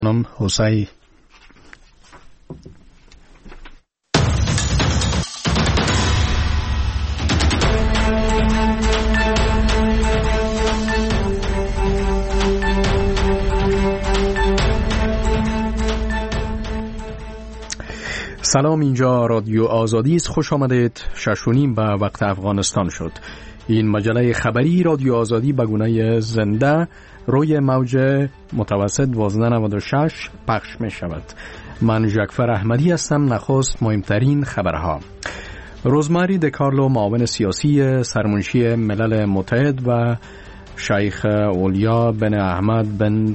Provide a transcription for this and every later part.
خانم حسین. سلام، اینجا رادیو آزادی است. خوش آمدید. 6:30 به وقت افغانستان شد. این مجله خبری رادیو آزادی به گونه زنده روی موج متوسط 1296 پخش می شود. من جعفر احمدی هستم. نخست مهمترین خبرها. روزماری دکارلو، معاون سیاسی سرمنشی ملل متحد، و شیخ اولیا بن احمد بن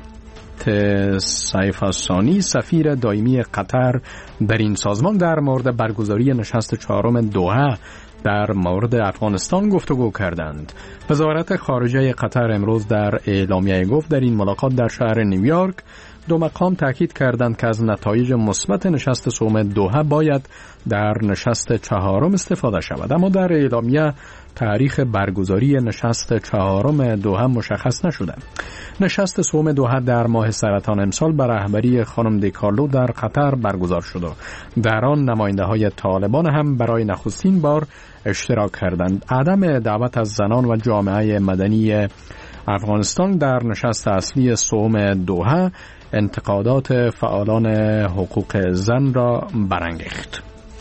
سیف الثانی، سفیر دائمی قطر در این سازمان، در مورد برگزاری نشست 4 دوحه در مورد افغانستان گفتگو کردند. وزارت خارجه قطر امروز در اعلامیه گفت در این ملاقات در شهر نیویورک دو مقام تاکید کردند که از نتایج مثبت نشست سوم دوحه باید در نشست 4 استفاده شود. اما در اعلامیه تاریخ برگزاری نشست 4 دوحه مشخص نشده. نشست سوم دوحه در ماه سرطان امسال به رهبری خانم دیکارلو در قطر برگزار شد و در آن نماینده‌های طالبان هم برای نخستین بار اشتراک کردند. عدم دعوت از زنان و جامعه مدنی افغانستان در نشست اصلی سوم دوحه انتقادات فعالان حقوق زن را برانگیخت.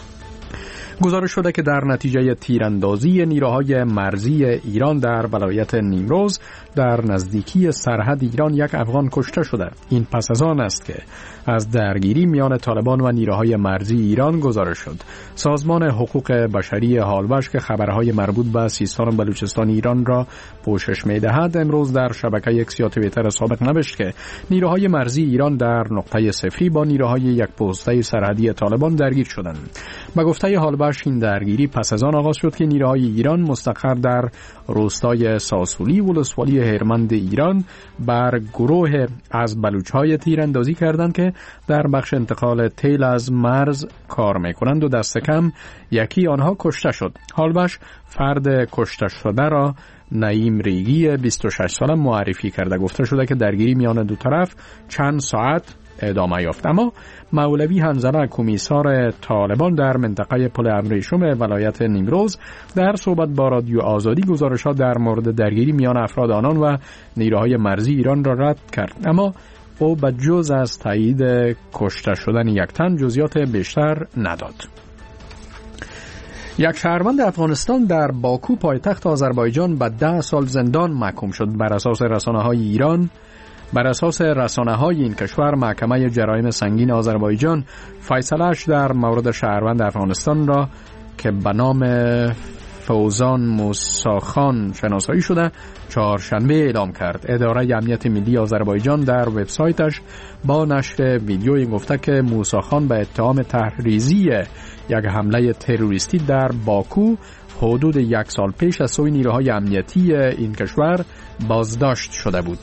گزارش شده که در نتیجه تیراندازی نیروهای مرزی ایران در ولایت نیمروز در نزدیکی سرحد ایران یک افغان کشته شده. این پس از آن است که از درگیری میان طالبان و نیروهای مرزی ایران گزارش شد. سازمان حقوق بشری هالبش که خبرهای مربوط به سیستان و بلوچستان ایران را پوشش می‌دهد، امروز در شبکه اکس یا توییتر سابق نوشت که نیروهای مرزی ایران در نقطه صفری با نیروهای یک پوسته سرحدی طالبان درگیر شدند. به گفته هالبش این درگیری پس از آن آغاز شد که نیروهای ایران مستقر در روستای ساسولی ولسوالی هرمند ایران بر گروه از بلوچ‌های تیراندازی کردند که در بخش انتقال تیل از مرز کار می‌کنند و دست کم یکی آنها کشته شد. هالبش فرد کشته شده را نعیم ریگی 26 ساله معرفی کرده. گفته شده که درگیری میان دو طرف چند ساعت ادامه یافت. اما مولوی حنظله، کمیسار طالبان در منطقه پل ابریشم ولایت نیمروز، در صحبت با رادیو آزادی گزارشات در مورد درگیری میان افراد آنان و نیروهای مرزی ایران را رد کرد. اما او به جز از تایید کشته شدن یک تن جزئیات بیشتر نداد. یک شهروند افغانستان در باکو پایتخت آذربایجان به 10 سال زندان محکوم شد. بر اساس رسانه‌های این کشور، محکمه جرایم سنگین آذربایجان فیصله‌اش در مورد شهروند افغانستان را که به نام فوزان موساخان شناسایی شده چهارشنبه اعلام کرد. اداره امنیت ملی آذربایجان در وبسایتش با نشر ویدیویی گفته که موساخان به اتهام تحریزی یک حمله تروریستی در باکو حدود 1 سال پیش از سوی نیروهای امنیتی این کشور بازداشت شده بود.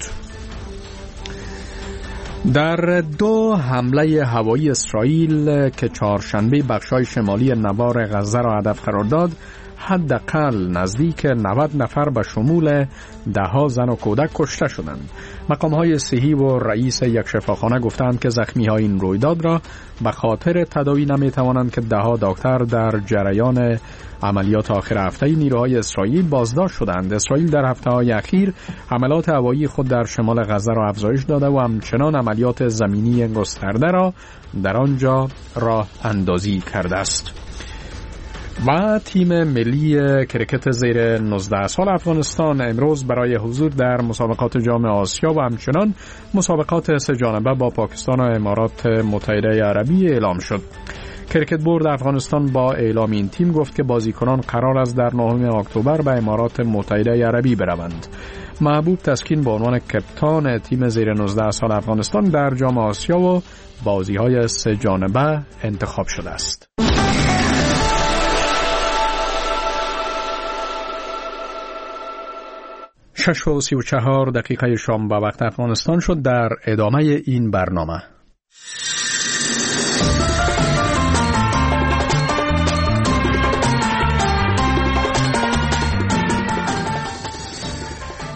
در 2 حمله هوایی اسرائیل که چهارشنبه بخشای شمالی نوار غزه را هدف قرار داد، حداقل نزدیک 90 نفر به شمول 10 زن و کودک کشته شدند. مقام‌های صحی و رئیس یک شفاخانه گفتند که زخمی‌های این رویداد را به خاطر تداوی نمی‌توانند که 10 دکتر در جریان عملیات آخر هفته نیروهای اسرائیل بازداشت شدند. اسرائیل در هفته‌های اخیر حملات هوایی خود در شمال غزه را افزایش داده و همچنان عملیات زمینی گسترده را در آنجا راه اندازی کرده است. و تیم ملی کرکت زیر 19 سال افغانستان امروز برای حضور در مسابقات جام آسیا و همچنان مسابقات 3 جانبه با پاکستان و امارات متحده عربی اعلام شد. کرکت بورد افغانستان با اعلام این تیم گفت که بازیکنان قرار است در 9 اکتبر به امارات متحده عربی بروند. محبوب تسکین به عنوان کپتان تیم زیر 19 سال افغانستان در جام آسیا و بازی‌های 3 جانبه انتخاب شده است. 6:34 شام به وقت افغانستان شد. در ادامه این برنامه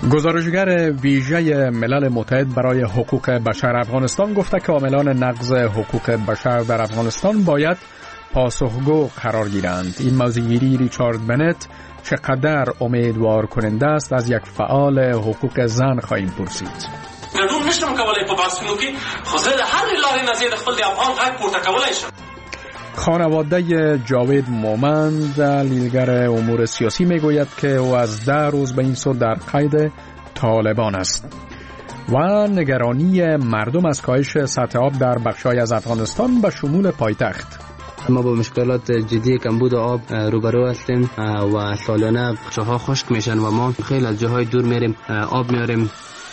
گزارشگر ویژه ملل متحد برای حقوق بشر افغانستان گفته که عاملان نقض حقوق بشر در افغانستان باید پاسخگو قرار گیرند. این موضوعگیری ریچارد بنت چقدر امیدوار کننده است از یک فعال حقوق زن خواهیم پرسید. ګډون نشم کولای په بحثونو کې خو زه د هر لارې نه زیات خپل د افغان حق پورته کولای شم. خانواده جاوید مومند لیدگر امور سیاسی میگوید که او از 10 روز به این سو در قید طالبان است و نگرانی مردم از کاهش سطح آب در بخش‌های از افغانستان به شمول پایتخت. ما با مشکلات جدی کمبود آب روبرو هستیم و سالانه چاها خشک میشن و ما خیلی از جاهای دور میریم آب میاریم.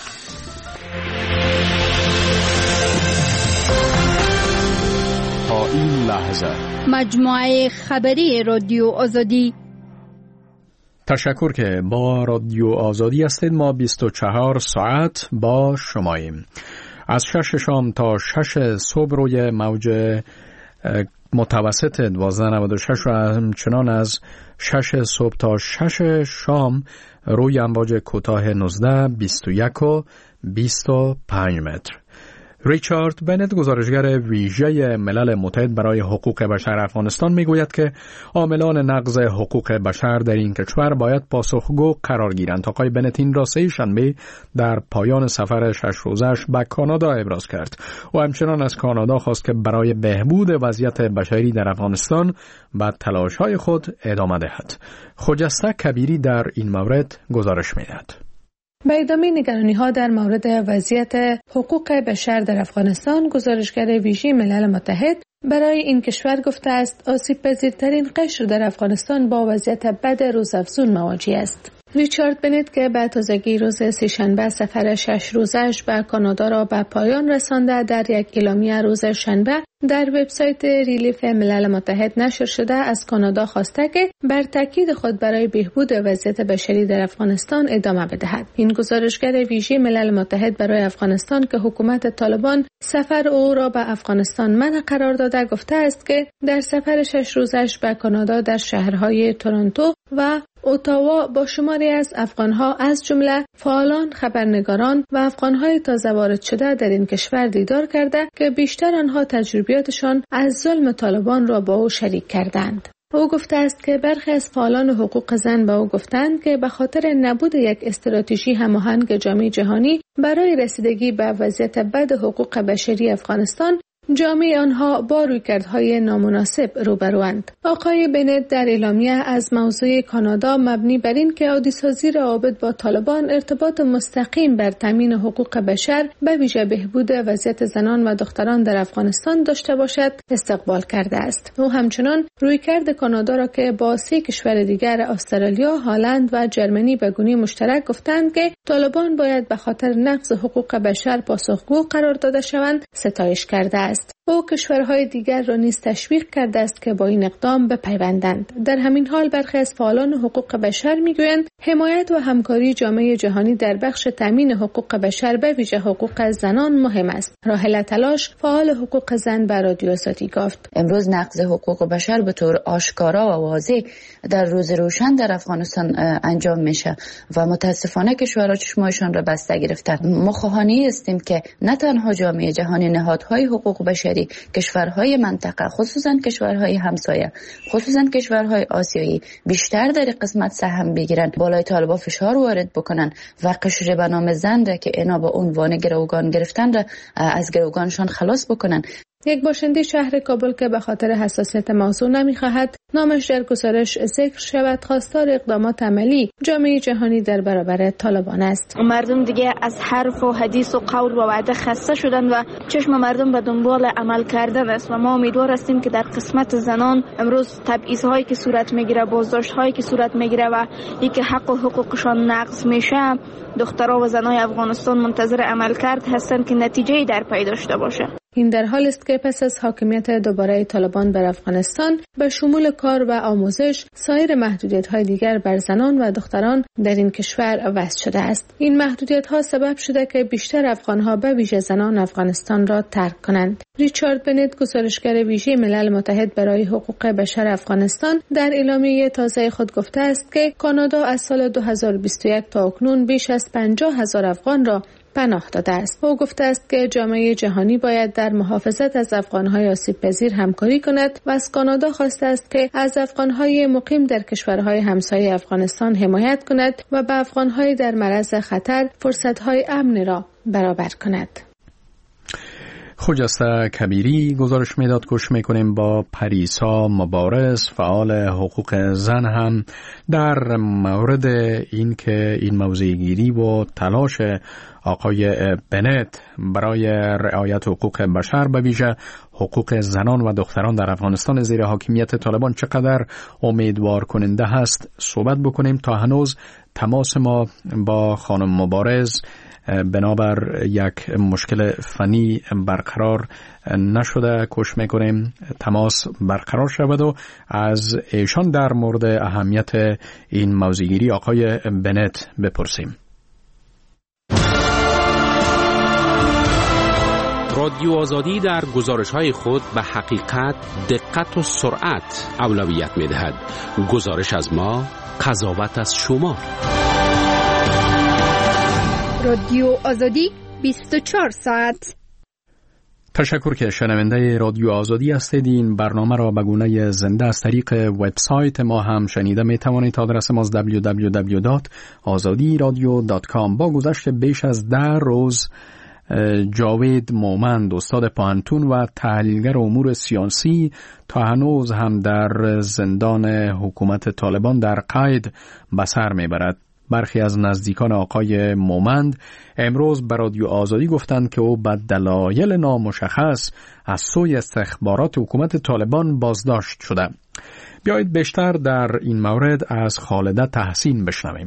تا این لحظه مجموعه خبری رادیو آزادی. تشکر که با رادیو آزادی هستید. ما 24 ساعت با شماییم. از 6 شام تا 6 صبح روی موج متوسط 1296 و همچنان از 6 صبح تا 6 شام روی امواج کوتاه 19 21 و 25 متر. ریچارد بنت گزارشگر ویژه ملل متحد برای حقوق بشر افغانستان میگوید که عاملان نقض حقوق بشر در این کشور باید پاسخگو قرار گیرند. آقای بنت این را سه شنبه در پایان سفر 6 روزش به کانادا ابراز کرد و همچنان از کانادا خواست که برای بهبود وضعیت بشری در افغانستان به تلاش‌های خود ادامه دهد. خجسته کبیری در این مورد گزارش می‌دهد. به ادامه نگرانی‌ها در مورد وضعیت حقوق بشر در افغانستان، گزارشگر ویژه ملل متحد برای این کشور گفته است آسیب‌پذیرترین قشر در افغانستان با وضعیت بد روزافزون مواجه است. ریچارد بنت که به تازگی روز سه‌شنبه سفر 6 روزش به کانادا را به پایان رسانده، در یک اعلامیه روز شنبه در وبسایت ریلیف ملل متحد نشر شده از کانادا خواسته که بر تاکید خود برای بهبود وضعیت بشری در افغانستان ادامه بدهد. این گزارشگر ویژه ملل متحد برای افغانستان که حکومت طالبان سفر او را به افغانستان منع قرار داده گفته است که در سفر 6 روزش به کانادا در شهرهای تورنتو و اتاوا با شماری از افغانها از جمله فعالان، خبرنگاران و افغانهای تازه وارد شده در این کشور دیدار کرده که بیشتر آنها تجربیاتشان از ظلم طالبان را با او شریک کردند. او گفته است که برخی از فعالان حقوق زن به او گفتند که به خاطر نبود یک استراتژی هماهنگ جامعه جهانی برای رسیدگی به وضعیت بد حقوق بشری افغانستان، جامعه آنها با رویکردهای نامناسب روبروند. آقای بنت در اعلامیه از موضوع کانادا مبنی بر این که عادی‌سازی روابط با طالبان ارتباط مستقیم بر تامین حقوق بشر به ویژه بهبود وضعیت زنان و دختران در افغانستان داشته باشد استقبال کرده است. او همچنان رویکرد کانادا را که با 3 کشور دیگر استرالیا، هلند و جرمنی به گونه مشترک گفتند که طالبان باید به خاطر نقض حقوق بشر پاسخگو قرار داده شوند ستایش کرده است. او کشورهای دیگر را نیز تشویق کرده است که با این اقدام بپیوندند. در همین حال برخی از فعالان حقوق بشر میگویند حمایت و همکاری جامعه جهانی در بخش تامین حقوق بشر به ویژه حقوق زنان مهم است. راحله تلاش، فعال حقوق زن، به رادیو آزادی گفت امروز نقض حقوق بشر به طور آشکارا و واضح در روز روشن در افغانستان انجام میشه و متاسفانه کشورها چشمایشان را بسته گرفتند. ما خواهانی هستیم که نه تنها جامعه جهانی، نهادهای حقوق بشری، کشورهای منطقه، خصوصا کشورهای همسایه، خصوصا کشورهای آسیایی بیشتر در قسمت سهم بگیرن، بالای طالبان فشار وارد بکنن و قشر به نام زن را که اینا با عنوان گروگان گرفتن را از گروگانشان خلاص بکنن. یک باشنده شهر کابل که به خاطر حساسیت موضوع نمی‌خواهد نامش در گزارش ذکر شود، خواستار اقدامات عملی جامعه جهانی در برابر طالبان است. مردم دیگه از حرف و حدیث و قول و وعده خسته شدن و چشم مردم به دنبال عمل کردن است و ما امیدوار هستیم که در قسمت زنان امروز تبعیض‌هایی که صورت میگیره، بازداشت‌هایی که صورت میگیره و اینکه حق و حقوقشان نقض میشه، دخترها و زنای افغانستان منتظر عملکرد هستند که نتیجه‌ای در پی داشته باشه. این در حال است که که پس از حاکمیت دوباره طالبان بر افغانستان به شمول کار و آموزش سایر محدودیت‌های دیگر بر زنان و دختران در این کشور وضع شده است. این محدودیت‌ها سبب شده که بیشتر افغان‌ها به ویژه زنان افغانستان را ترک کنند. ریچارد بنت، گزارشگر ویژه ملل متحد برای حقوق بشر افغانستان، در اعلامیه تازه خود گفته است که کانادا از سال 2021 تا اکنون بیش از 50,000 افغان را پناه داده است. او گفته است که جامعه جهانی باید در محافظت از افغان‌های آسیب‌پذیر همکاری کند و از کانادا خواسته است که از افغان‌های مقیم در کشورهای همسایه افغانستان حمایت کند و به افغان‌های در معرض خطر فرصت‌های امن را برابر کند. خجسته کبیری گزارش میداد. گوش میکنیم با پریسا مبارز، فعال حقوق زن، هم در مورد این که این موضوعگیری و تلاش آقای بنت برای رعایت حقوق بشر به ویژه حقوق زنان و دختران در افغانستان زیر حاکمیت طالبان چقدر امیدوار کننده هست صحبت بکنیم. تا هنوز تماس ما با خانم مبارز بنابر یک مشکل فنی برقرار نشده. کوشش میکنیم تماس برقرار شود و از ایشان در مورد اهمیت این موضوعگیری آقای بنت بپرسیم. رادیو آزادی در گزارش‌های خود به حقیقت، دقت و سرعت اولویت می‌دهد. گزارش از ما، قضاوت از شما. رادیو آزادی 24 ساعت. تشکر که شنونده رادیو آزادی هستید. این برنامه را به گونه زنده از طریق وبسایت ما هم شنیده می توانید. آدرس ما www.azadiradio.com. با گذشت بیش از 10 روز جاوید مومند، استاد پانتون و تحلیلگر امور سیاسی، تا هنوز هم در زندان حکومت طالبان در قید به سر میبرد. برخی از نزدیکان آقای مومند امروز به رادیو آزادی گفتند که او به دلایل نامشخص از سوی استخبارات حکومت طالبان بازداشت شده. بیایید بیشتر در این مورد از خالده تحسین بشنویم.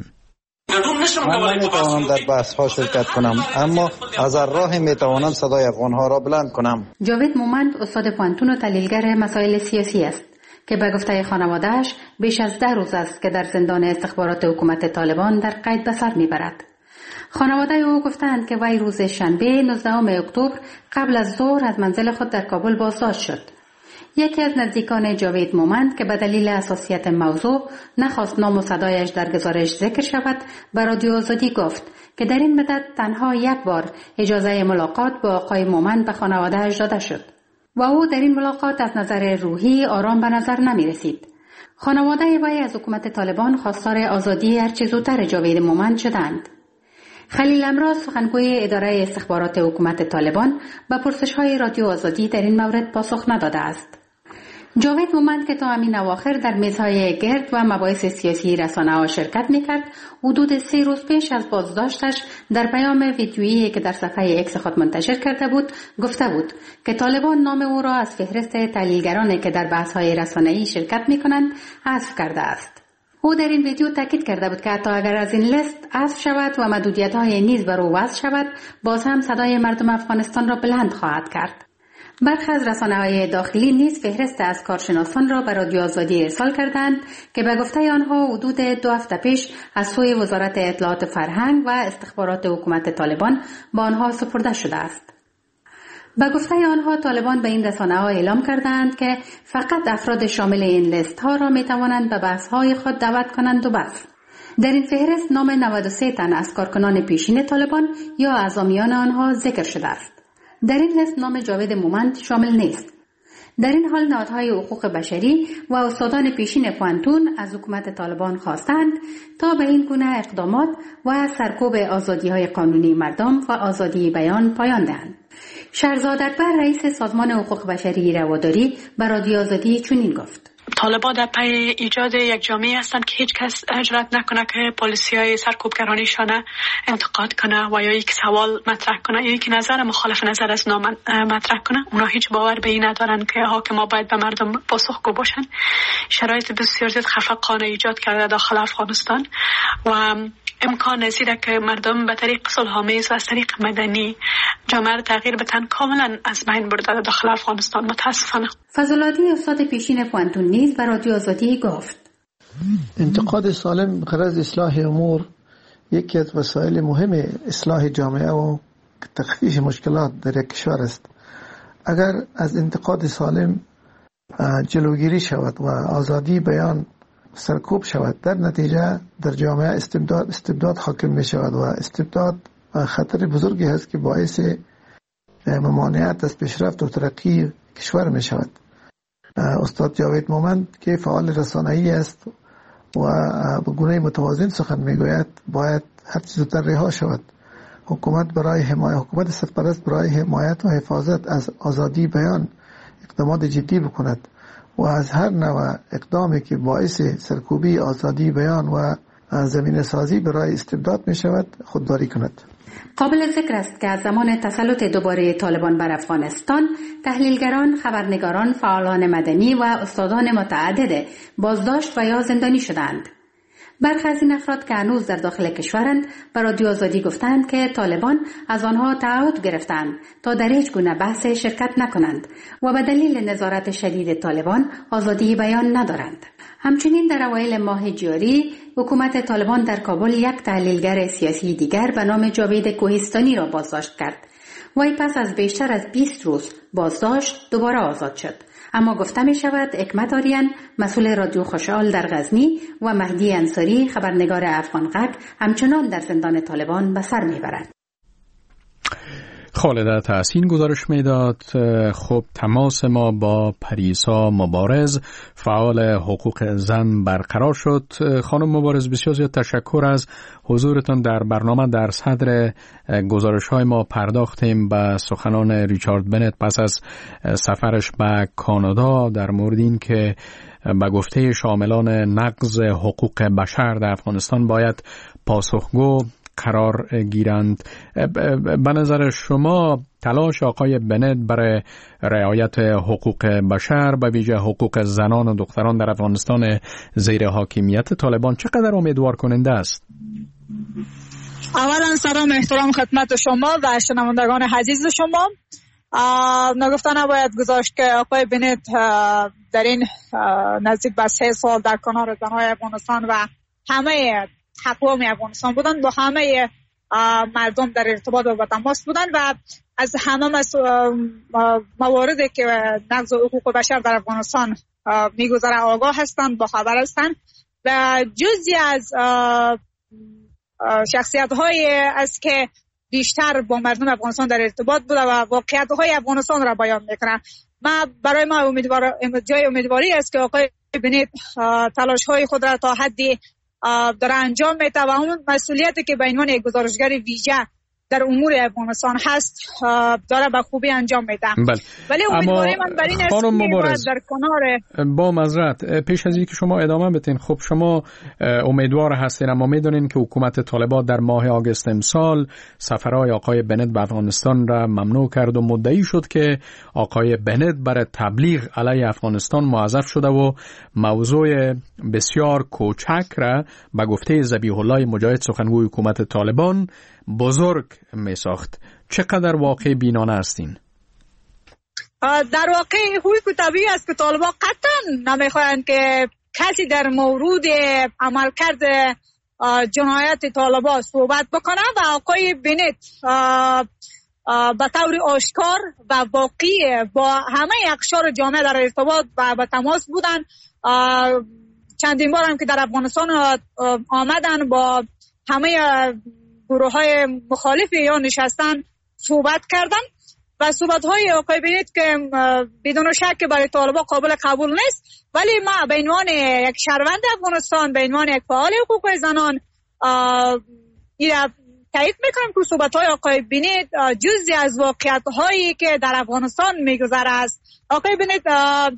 من نمیتوانم در بحث ها شرکت کنم، اما از راه میتوانم صدای افغان ها را بلند کنم. جاوید مومند استاد پانتون و تحلیلگر مسائل سیاسی است که به گفته خانواده‌اش بیش از 10 روز است که در زندان استخبارات حکومت طالبان در قید به سر میبرد. خانواده او گفتند که وی روز شنبه 19 اکتبر قبل از ظهر از منزل خود در کابل بازداشت شد. یکی از نزدیکان جاوید مومند که به دلیل حساسیت موضوع نخواست نام و صدایش در گزارش ذکر شود، به رادیو آزادی گفت که در این مدت تنها یک بار اجازه ملاقات با آقای مومند به خانواده‌اش داده شد و او در این ملاقات از نظر روحی آرام به نظر نمی رسید. خانواده وی از حکومت طالبان خواستار آزادی هرچه زودتر جاوید مومند شدند. خلیل امراض، سخنگوی اداره استخبارات حکومت طالبان، به پرسش‌های رادیو آزادی در این مورد پاسخ نداده است. جاوید مومند که تا همین اواخر در میزهای گرد و مباحث سیاسی رسانه‌ها شرکت می‌کرد، حدود 3 روز پیش از بازداشتش در پیام ویدیویی که در صفحه اکس خود منتشر کرده بود، گفته بود که طالبان نام او را از فهرست تحلیلگرانی که در بحث‌های رسانه‌ای شرکت می‌کنند حذف کرده است. او در این ویدیو تاکید کرده بود که حتی اگر از این لیست حذف شود و محدودیت‌های نیز بر او وضع شود، باز هم صدای مردم افغانستان را بلند خواهد کرد. برخی از رسانه‌های داخلی نیز فهرست از کارشناسان را به رادیو آزادی ارسال کردند که به گفته آنها حدود 2 هفته پیش از سوی وزارت اطلاعات فرهنگ و استخبارات حکومت طالبان به آنها سپرده شده است. به گفته آنها طالبان به این رسانه‌ها اعلام کردند که فقط افراد شامل این لیست‌ها را می‌توانند به بحث‌های خود دعوت کنند و بس. در این فهرست نام 93 تن از کارکنان پیشین طالبان یا اعضامیان آنها ذکر شده است. در این لیست نام جاوید مومند شامل نیست. در این حال نهادهای حقوق بشری و استادان پیشین پانتون از حکومت طالبان خواستند تا به این گونه اقدامات و سرکوب آزادی‌های قانونی مردم و آزادی بیان پایان دهند. شهرزاد اکبر، رئیس سازمان حقوق بشری رواداری، به رادیو آزادی چنین گفت: طالبان در پی ایجاد یک جامعه هستند که هیچ کس جرئت نکنه که پالیسی‌های سرکوبگرانیشان انتقاد کنه و یا یک سوال مطرح کنه یا یک نظر مخالف نظر از نام مطرح کنه. اونا هیچ باور به این ندارن که حاکما باید به مردم پاسخگو باشن. شرایط بسیار زیاد خفقانه ایجاد کرده داخل افغانستان و امکان زیاده که مردم به طریق صلح‌آمیز و از طریق مدنی جامعه را تغییر بدن کاملا از بین برده داخل افغانستان متاسفانه. فضل‌الدین استاد پیشین پوانتون نیز به رادیو آزادی گفت انتقاد سالم غرض اصلاح امور یکی از وسایل مهم اصلاح جامعه و تخفیف مشکلات در یک کشور است. اگر از انتقاد سالم جلوگیری شود و آزادی بیان سرکوب شود، در نتیجه در جامعه استبداد حاکم می شود و استبداد خطر بزرگی هست که باعث ممانعت از پیشرفت و ترقی کشور می شود. استاد جاوید مومند که فعال رسانه‌ای است و به گونه متوازن سخن می گوید باید هر چیز زودتر رها شود. حکومت سرپرست برای حمایت و حفاظت از آزادی بیان اقدامات جدی بکند و از هر نوع اقدامی که باعث سرکوبی آزادی بیان و زمینه سازی برای استبداد می شود خودداری کند. قابل ذکر است که از زمان تسلط دوباره طالبان بر افغانستان تحلیلگران، خبرنگاران، فعالان مدنی و استادان متعدد بازداشت و یا زندانی شدند. برخی از این افراد که هنوز در داخل کشورند به رادیو آزادی گفتند که طالبان از آنها تعهد گرفتند تا در هیچ گونه بحث شرکت نکنند و به دلیل نظارت شدید طالبان آزادی بیان ندارند. همچنین در اوایل ماه جاری حکومت طالبان در کابل یک تحلیلگر سیاسی دیگر به نام جاوید کوهستانی را بازداشت کرد. وی پس از بیشتر از 20 روز بازداشت دوباره آزاد شد. اما گفته می شود حکمت آریان مسئول رادیو خوشحال در غزنی و مهدی انصاری خبرنگار افغان غک همچنان در زندان طالبان به سر می برند. خالده تحسین گزارش میداد. خب تماس ما با پریسا مبارز فعال حقوق زن برقرار شد. خانم مبارز بسیار زیاد تشکر از حضورتان در برنامه. در صدر گزارش های ما پرداختیم به سخنان ریچارد بنت پس از سفرش به کانادا در مورد این که به گفته شاملان نقض حقوق بشر در افغانستان باید پاسخگو قرار گیرند. به نظر شما تلاش آقای بنت برای رعایت حقوق بشر به ویژه حقوق زنان و دختران در افغانستان زیر حاکمیت طالبان چقدر امیدوار کننده است؟ اولا سلام احترام خدمت شما و شنوندگان عزیز شما. نگفته نباید گذاشت که آقای بنت در این نزدیک به 3 سال در کنار زنهای افغانستان و همه اقوام افغانستان بودند، با همه مردم در ارتباط و تماس بودند و از همه مواردی که نقض حقوق بشر در افغانستان میگذره آگاه هستند، با خبر هستند و جزئی از شخصیت های است که بیشتر با مردم افغانستان در ارتباط بوده و واقعیت های افغانستان را بیان میکنه. برای ما جای امیدواری است که آقای بنت تلاش های خود را تا حدی داره انجام میده و اون مسئولیتی که به عنوان یک گزارشگر ویژه در امور افغانستان هست داره به خوبی انجام میده. ولی امیدواری من بر این است که در کنار با معذرت پیش از اینکه شما ادامه بدین، خب شما امیدوار هستین اما میدونین که حکومت طالبان در ماه آگوست امسال سفرهای آقای بنت به افغانستان را ممنوع کرد و مدعی شد که آقای بنت برای تبلیغ علیه افغانستان موظف شده و موضوع بسیار کوچک را به گفته ذبیح الله مجاهد سخنگوی حکومت طالبان بزرگ می ساخت. چقدر واقع بینانه هستین؟ در واقع حقوق طبیعی است که طالبان قطعا نمیخواهند که کسی در مورد عملکرد جنایت طالبان صحبت بکنه و آقای بنت به طور آشکار و واقعی با همه اقشار جامعه در ارتباط و به تماس بودن. چندین بار هم که در افغانستان آمدن با همه گروه های مخالف یا نشستن صحبت کردن و صحبت های آقای بنت که بدون شک برای طالبان قابل قبول نیست، ولی ما به عنوان یک شهروند افغانستان، به عنوان یک فعال حقوق زنان این تایید میکنم که صحبت های آقای بنت جزئی از واقعیت هایی که در افغانستان میگذره است. آقای بنت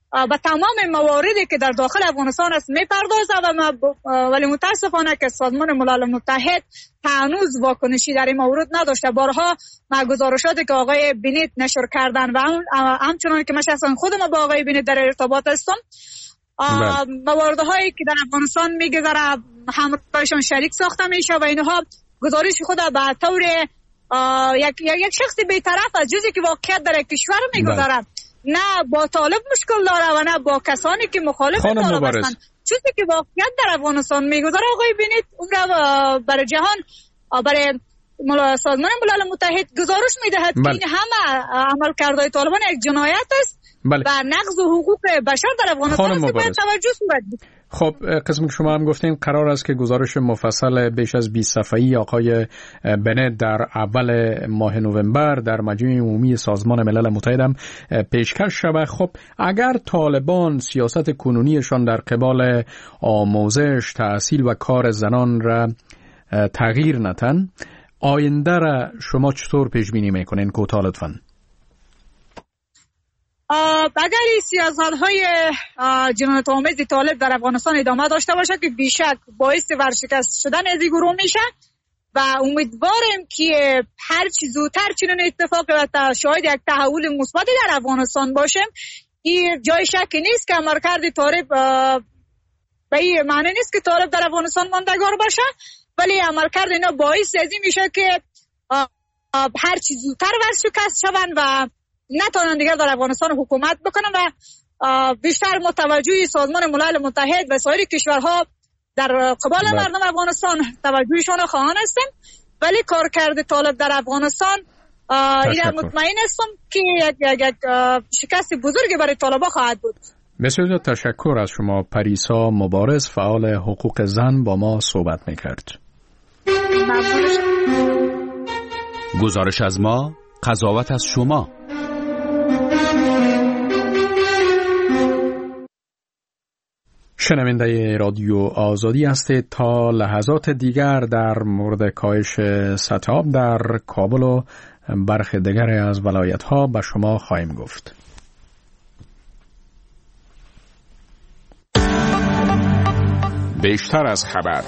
به تمام مواردی که در داخل افغانستان است میپردازه ولی متاسفانه که سازمان ملل متحد هنوز واکنشی در این مورد نداشته. بارها ما گزارشاتی که آقای بنیت نشر کردن و همچنان که من شخصا خودم با آقای بنیت در ارتباط هستم، مواردهایی که در افغانستان میگذره همراهشان شریک ساخته میشه و اینها گزارش خود به طور یک شخص بی‌طرف از جزی که واقعیت در کشور میگذره، نه با طالب مشکل داره و نه با کسانی که مخالف طالب هستند. چیزی که واقعیت در افغانستان میگذره آقای بنیت اون را برای جهان، برای سازمان ملل متحد گزارش میدهد که این همه عملکردهای طالبان یک جنایت است و نقض حقوق بشر در افغانستان است. باید توجه صورت بگیرد. خب قسم که شما هم گفتین قرار است که گزارش مفصل بیش از 20 صفحه‌ای آقای بنت در اول ماه نوامبر در مجمع عمومی سازمان ملل متحد هم پیشکش شود. خب اگر طالبان سیاست کنونیشان در قبال آموزش، تحصیل و کار زنان را تغییر ندن، آینده را شما چطور پیش بینی میکنین؟ کوتاه لطفاً. اگر این سیاست‌های جنایت آمیز طالب در افغانستان ادامه داشته باشه که بیشک باعث ورشکست شدن از این گروه میشه و امیدواریم که هر چی زودتر چنین اتفاقی و شاهد یک تحول مثبتی در افغانستان باشیم. این جای شکی نیست که عملکرد طالب به این معنی نیست که طالب در افغانستان ماندگار باشه، ولی عملکرد اینا باعث از این میشه که هر چی زودتر ورشکست شوند و نتوانند دیگر در افغانستان حکومت بکنن و بیشتر متوجه سازمان ملل متحد و سایر کشورها در قبال مردم افغانستان توجهشان خواهان هستیم. ولی کارکرد طالب در افغانستان این مطمئن هستم که یک شکست بزرگی برای طالبا خواهد بود. بسیار تشکر از شما. پریسا مبارز، فعال حقوق زن، با ما صحبت میکرد. گزارش از ما، قضاوت از شما. شنونده رادیو آزادی هستید. تا لحظات دیگر در مورد کاهش سطح آب در کابل و برخی دیگر از ولایت‌ها به شما خواهیم گفت. بیشتر از خبر.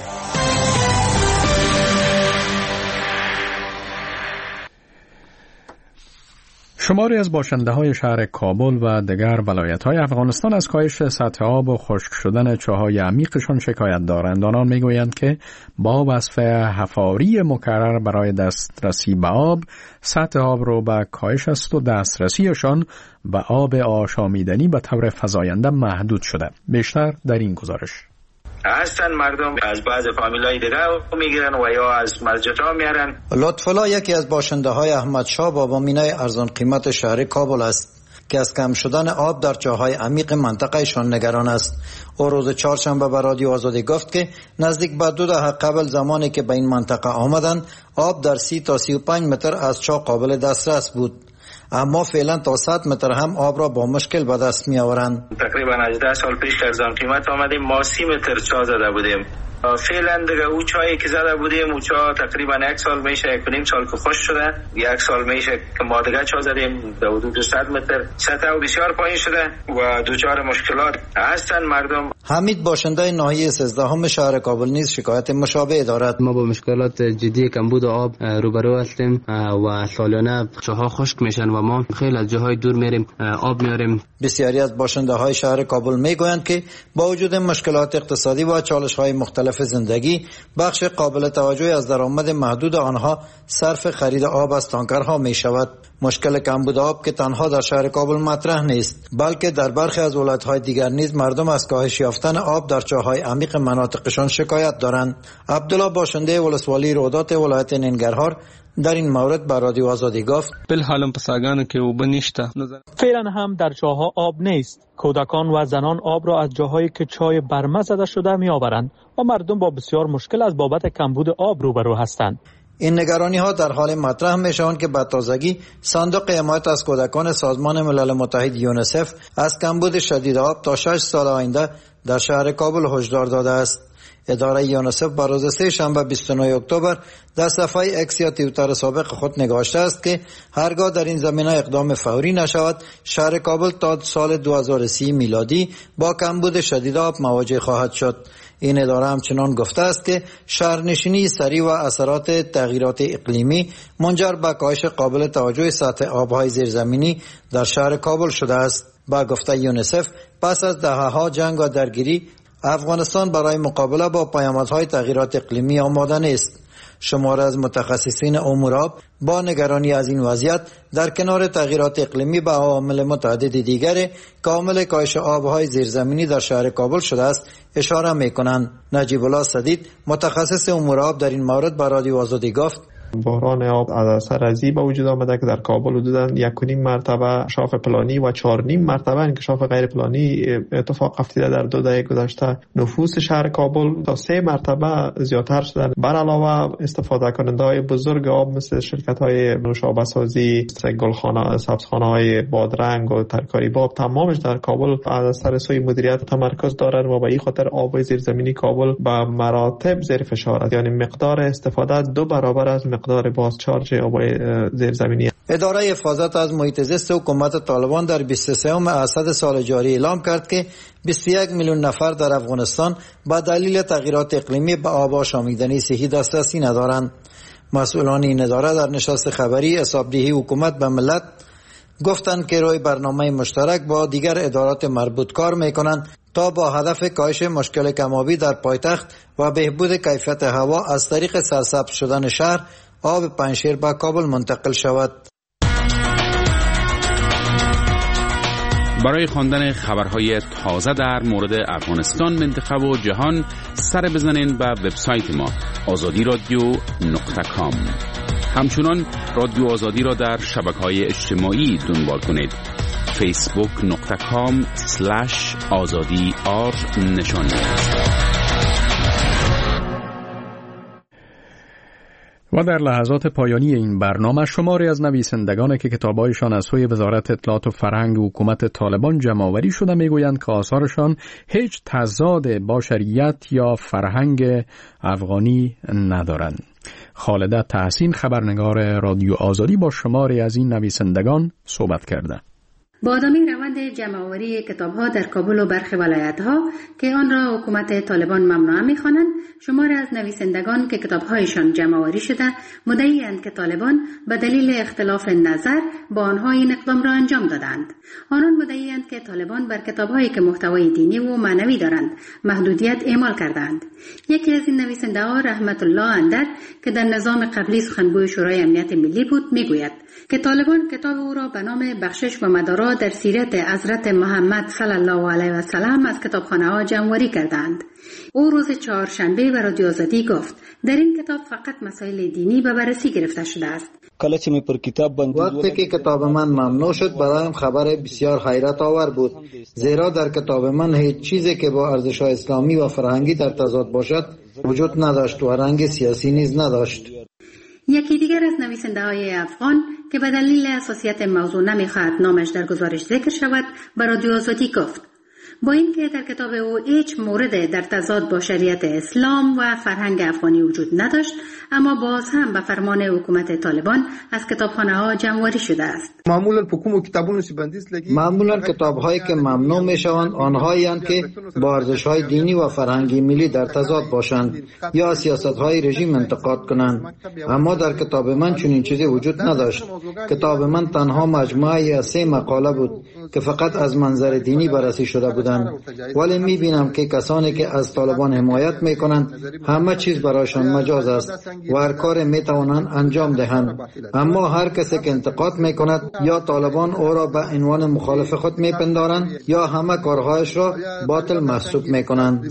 شماری از باشنده‌های شهر کابل و دیگر ولایت‌های افغانستان از کاهش سطح آب و خشک شدن چاه‌های عمیقشان شکایت دارند. آنان می‌گویند که با وصف حفاری مکرر برای دسترسی به آب، سطح آب رو به کاهش است و دسترسیشان به آب آشامیدنی به طور فزاینده محدود شده. بیشتر در این گزارش. هستن مردم از بعض فامیلای دیگه میگیرن و یا از مسجدها میارن. لطفالله یکی از باشنده های احمد شاه بابا مینای ارزان قیمت شهر کابل است که از کم شدن آب در چاهای عمیق منطقه شان نگران است. او روز چهارشنبه به رادیو آزادی گفت که نزدیک به 2 دهه قبل زمانی که به این منطقه آمدند آب در 30 تا 35 متر از چاه قابل دسترس بود، اما فعلا تا 100 متر هم آب را با مشکل به دست می آورند. تقریبا 18 سال پیش ارزان قیمت آمدیم، ما 30 متر چاه زده بودیم. فعلا دیگه او چایی که زده بودیم او چاه تقریبا 1 سال میشه، 1.5 سال که خوش شده، 1 سال میشه که ما دیگه چاه زدیم در حدود 100 متر، سطح او بسیار پایین شده و دوچار مشکلات هستن مردم. حمید باشنده ناحیه 13 شهر کابل نیز شکایت مشابه دارد. ما با مشکلات جدی کمبود آب روبرو هستیم و سالانه چاه‌ها خشک میشن و ما خیلی از جاهای دور میریم آب میاریم. بسیاری از باشنده های شهر کابل میگویند که با وجود مشکلات اقتصادی و چالش های مختلف زندگی، بخش قابل توجهی از درآمد محدود آنها صرف خرید آب از تانکرها می شود. مشکل کمبود آب که تنها در شهر کابل مطرح نیست، بلکه در برخی از ولایت‌های دیگر نیز مردم از کاهش یافتن آب در چاه‌های عمیق مناطقشان شکایت دارند. عبدالله باشنده ولسوالی رودات ولایت ننگرهار در این مورد با رادیو آزادی گفت: بالحالم پساگان که او بنیشته فعلا هم در چاه‌ها آب نیست. کودکان و زنان آب را از جاهایی که چای برمه زده شده می آورند و مردم با بسیار مشکل از بابت کمبود آب روبرو هستند. این نگرانی ها در حال مطرح می شوند که به تازگی صندوق حمایت از کودکان سازمان ملل متحد یونیسف از کمبود شدید آب تا 6 سال آینده در شهر کابل هشدار داده است. اداره یونیسف با روز سه شنبه 29 اکتبر در صفحه اکس یا توییتر سابق خود نگاشته است که هرگاه در این زمینه اقدام فوری نشود، شهر کابل تا سال 2030 میلادی با کمبود شدید آب مواجه خواهد شد. این اداره همچنان گفته است که شهرنشینی سریع و اثرات تغییرات اقلیمی منجر به کاهش قابل توجه سطح آبهای زیرزمینی در شهر کابل شده است. با گفته یونیسف، پس از دهه‌ها جنگ و درگیری، افغانستان برای مقابله با پیامدهای تغییرات اقلیمی آماده نیست. شمار از متخصصین امور آب با نگرانی از این وضعیت در کنار تغییرات اقلیمی به عوامل متعدد دیگر کامل کاهش آبهای زیرزمینی در شهر کابل شده است اشاره می‌کنند. نجیب الله صدید، متخصص امور آب، در این مورد به رادیو آزادی گفت: بحران آب از اثر ازی به وجود آمده که در کابل حدوداً 1.5 مرتبه انکشاف پلانی و 4.5 مرتبه انکشاف غیر پلانی اتفاق افتاده در 2 دهه گذشته. نفوس شهر کابل تا 3 مرتبه زیادتر شده. بر علاوه استفاده کننده های بزرگ آب مثل شرکت های نوشابه سازی، گلخانه، سبزخانه های بادرنگ و ترکاری باب، تمامش در کابل از اثر سوء مدیریت تمرکز دارند و به این خاطر آب زیرزمینی کابل به مراتب زیر فشار است. یعنی مقدار استفاده 2 برابر از مقدار بازچارج آب‌های زیرزمینی. اداره حفاظت از محیط زیست حکومت طالبان در 23 اسد سال جاری اعلام کرد که 21 میلیون نفر در افغانستان با دلیل تغییرات اقلیمی به آب آشامیدنی صحی دسترسی ندارند. مسئولان این اداره در نشست خبری حسابدهی حکومت به ملت گفتند که روی برنامه مشترک با دیگر ادارات مربوط کار میکنند تا با هدف کاهش مشکل کم‌آبی در پایتخت و بهبود کیفیت هوا از طریق سرسبز شدن شهر، آب پنجشیر به کابل منتقل شود. برای خواندن خبرهای تازه در مورد افغانستان، منطقه و جهان سر بزنین به وبسایت ما azadiradio.com. همچنان رادیو آزادی را در شبکه‌های اجتماعی دنبال کنید. facebook.com/azadi_r نشان و در لحظات پایانی این برنامه شماری از نویسندگانی که کتاب‌هایشان از سوی وزارت اطلاعات و فرهنگ حکومت طالبان جمع‌آوری شده میگویند که آثارشان هیچ تضاد با شریعت یا فرهنگ افغانی ندارند. خالده تحسین، خبرنگار رادیو آزادی، با شماری از این نویسندگان صحبت کرده. با ادامه روند جمع‌آوری کتاب‌ها در کابل و برخی ولایت‌ها که آن را حکومت طالبان ممنوعه می‌خوانند، شماری از نویسندگان که کتاب‌هایشان جمع‌آوری شده مدعی‌اند که طالبان به دلیل اختلاف نظر با آنها این اقدام را انجام دادند. آنان مدعی‌اند که طالبان بر کتاب‌هایی که محتوای دینی و معنوی دارند محدودیت اعمال کردند. یکی از این نویسنده‌ها رحمت الله اندر که در نظام قبلی سخنگوی شورای امنیت ملی بود میگوید که طالبان کتاب او را به نام بخشش و مدارا در سیرت حضرت محمد صلی الله علیه و سلم از کتابخانه‌ها جمع‌آوری کردند. او روز چهارشنبه به رادیو آزادی گفت در این کتاب فقط مسائل دینی به بررسی گرفته شده است. وقتی که کتاب من ممنوع شد برایم خبر بسیار حیرت آور بود، زیرا در کتاب من هیچ چیزی که با ارزش‌های اسلامی و فرهنگی در تضاد باشد وجود نداشت و رنگ سیاسی نیز نداشت. یکی دیگر از نویسنده‌های افغان که به دلیل حساسیت موضوع نمی‌خواهد نامش در گزارش ذکر شود به رادیو آزادی گفت با اینکه در کتاب او هیچ مورد در تضاد با شریعت اسلام و فرهنگ افغانی وجود نداشت، اما باز هم به فرمان حکومت طالبان از کتابخانه‌ها جمع‌آوری شده است. معمولا کتاب‌هایی که ممنوع می‌شوند آنهایی‌اند که با ارزش‌های دینی و فرهنگی ملی در تضاد باشند یا سیاست‌های رژیم انتقاد کنند، اما در کتاب من چنین چیزی وجود نداشت. کتاب من تنها مجموعه‌ای از 3 مقاله بود که فقط از منظر دینی بررسی شده بودند، ولی می‌بینم که کسانی که از طالبان حمایت می‌کنند همه چیز برایشان مجاز است و هر کار می‌توانند انجام دهند، اما هر کسی که انتقاد می‌کند یا طالبان او را به عنوان مخالف خود می‌پندارند یا همه کارهایش را باطل محسوب می‌کنند.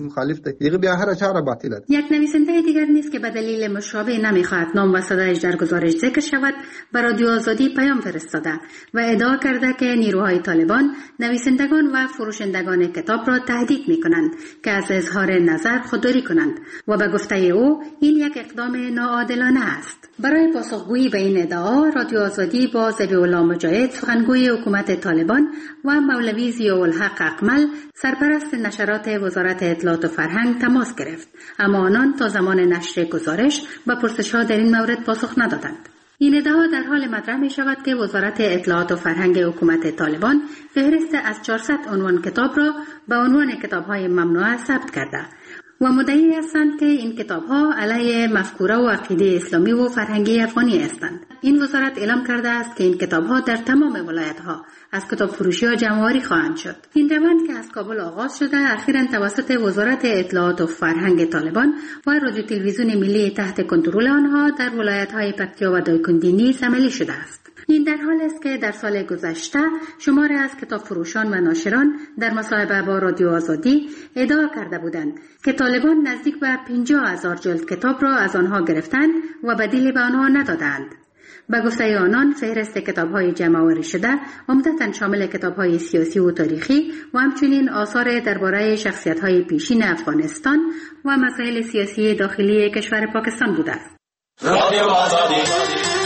یک نویسنده دیگر نیست که به دلیل مشابه نمی‌خواهد نام و صدایش در گزارش ذکر شود به رادیو آزادی پیام فرستاده و ادعا کرده که نیروهای طالبان طالبان نویسندگان و فروشندگان کتاب را تهدید می کنند که از اظهار نظر خودداری کنند و به گفته او این یک اقدام ناعادلانه است. برای پاسخگویی به این ادعا رادیو آزادی با ذبیح الله مجاهد سخنگوی حکومت طالبان و مولوی ضیاءالحق اقمل سرپرست نشرات وزارت اطلاعات و فرهنگ تماس گرفت، اما آنان تا زمان نشر گزارش به پرسش‌ها در این مورد پاسخ ندادند. این ادعا در حال مطرح می شود که وزارت اطلاعات و فرهنگ حکومت طالبان فهرست از 400 عنوان کتاب را به عنوان کتاب‌های ممنوعه ثبت کرده و مدعی هستند که این کتاب‌ها علیه مفکوره و عقیده اسلامی و فرهنگی افغانی هستند. این وزارت اعلام کرده است که این کتاب‌ها در تمام ولایت‌ها از کتاب فروشی‌ها جمع‌آوری خواهند شد. این روند که از کابل آغاز شده اخیراً توسط وزارت اطلاعات و فرهنگ طالبان و رادیو تلویزیون ملی تحت کنترل آنها در ولایت‌های پکتیا و دایکنډي نیز عملی شده است. این در حال است که در سال گذشته شماری از کتاب فروشان و ناشران در مصاحبه با رادیو آزادی ادعا کرده بودند که طالبان نزدیک به 50,000 جلد کتاب را از آنها گرفتند و بدیلی به آنها ندادند. به گفته آنان فهرست کتاب‌های جمع‌آوری شده عمدتاً شامل کتاب‌های سیاسی و تاریخی و همچنین آثار درباره شخصیت‌های پیشین افغانستان و مسائل سیاسی داخلی کشور پاکستان بوده است. رادیو آزادی